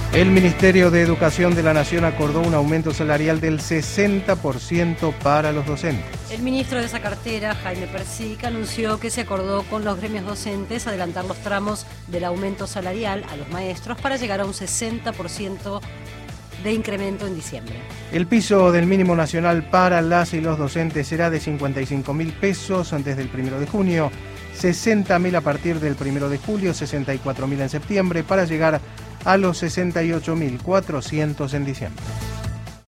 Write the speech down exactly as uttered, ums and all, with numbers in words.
El Ministerio de Educación de la Nación acordó un aumento salarial del sesenta por ciento para los docentes. El ministro de esa cartera, Jaime Persic, anunció que se acordó con los gremios docentes adelantar los tramos del aumento salarial a los maestros para llegar a un sesenta por ciento de incremento en diciembre. El piso del mínimo nacional para las y los docentes será de cincuenta y cinco mil pesos desde el primero de junio, sesenta mil a partir del primero de julio, sesenta y cuatro mil en septiembre, para llegar a los sesenta y ocho mil cuatrocientos en diciembre.